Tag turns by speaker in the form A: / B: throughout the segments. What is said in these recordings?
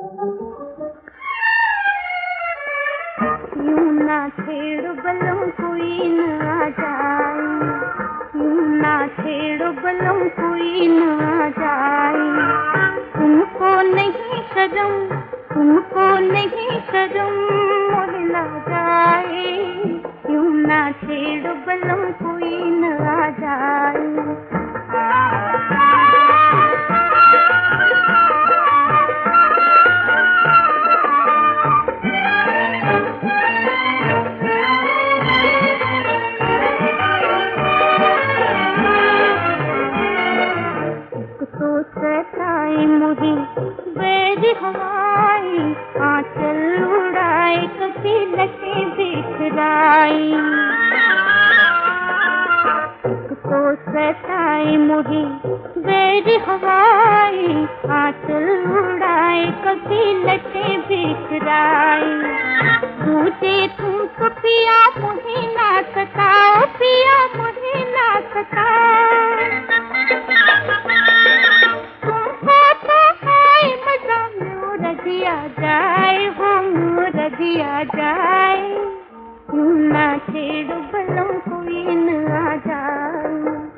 A: यूं ना छेड़ो बलम कोई न आ जाए, यूं ना छेड़ो बलम कोई न आ जाए। तुमको नहीं शर्म, तुमको नहीं शर्म मोहला जाए। यूं ना छेड़ो बलम कोई न आ जाए। सताए मुझे बैर हवाई, आंचल उड़ाए कभी लटे बिखराई। तो सताए मुझे बैर हवाई, आंचल उड़ाए कभी लटे बिखराई। दूजे तुमको पिया मुझे ना सताओ, पिया मुझे ना सताओ। रजिया जाए हो रजिया जाए, यूं ना छेड़ो बलम कोई न आ जाए।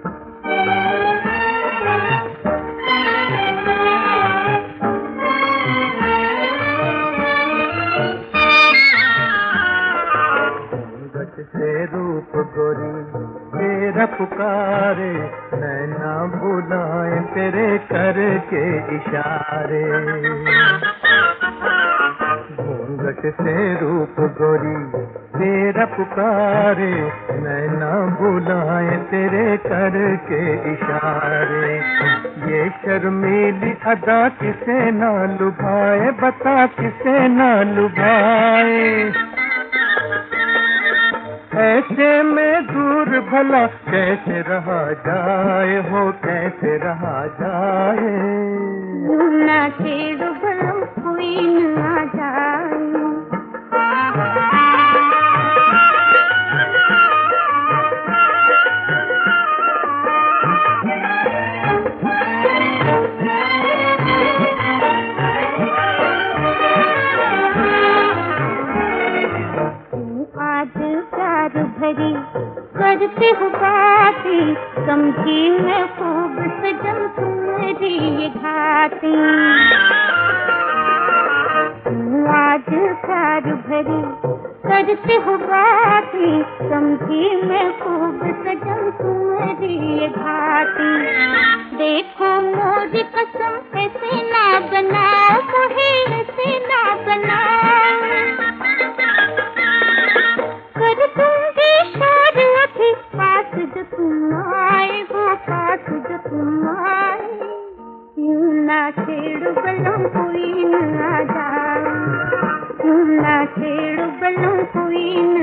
B: घूंघट से रूप गोरी तेरा पुकारे, नैना बुलाए तेरे करके इशारे। घूंघट से रूप गोरी तेरा पुकारे, नैना बुलाए तेरे करके इशारे। ये शर्मीली अदा किसे ना लुभाए, बता किसे ना लुभाए। ऐसे में दूर भला कैसे रहा जाए हो, कैसे रहा जाए।
A: यूं ना छेड़ो बलम कोई न आ जाए। आज प्यार भरी करते हो बातें, समझी मैं खूब सजन तुम्हारी ये घातें। आज प्यार भरी करते हो बातें, समझी मैं खूब सजन तुम्हारी ये घातें। देखो मोरी कसम ऐसे ना बनाओ, मुझे ऐसे ना बनाओ। कर दूंगी शाद अभी पास जो तुम आए हो, पास जो तुम आए। यूं ना छेड़ो बलम कोई न आ जाए, यूं ना छेड़ो बलम कोई न